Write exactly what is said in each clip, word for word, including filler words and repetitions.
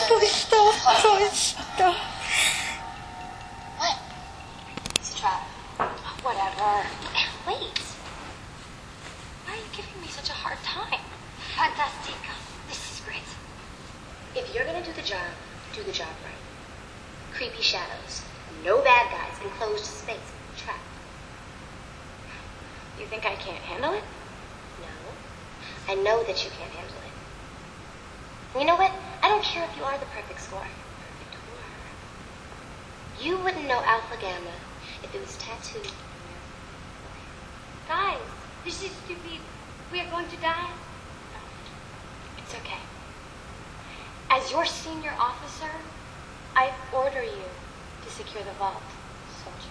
To stop, to stop. What? It's a trap. Whatever. Wait. Why are you giving me such a hard time? Fantastica. This is great. If you're gonna do the job, do the job right. Creepy shadows. No bad guys. Enclosed space. Trap. You think I can't handle it? No. I know that you can't handle it. And you know what? I don't care if you are the perfect score. Perfect horror. You wouldn't know Alpha Gamma if it was tattooed on your forehead. Guys, this is stupid. We are going to die. It's okay. As your senior officer, I order you to secure the vault, soldier.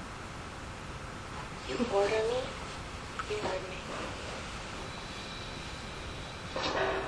You order me, you heard me.